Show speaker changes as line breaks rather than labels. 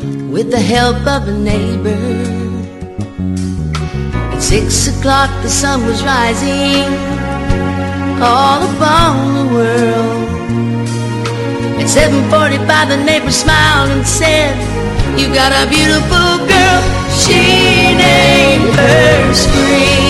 with the help of a neighbor. At 6 o'clock the sun was rising all upon the world. At 7:45 the neighbor smiled and said, "You got a beautiful girl." She named her Spring.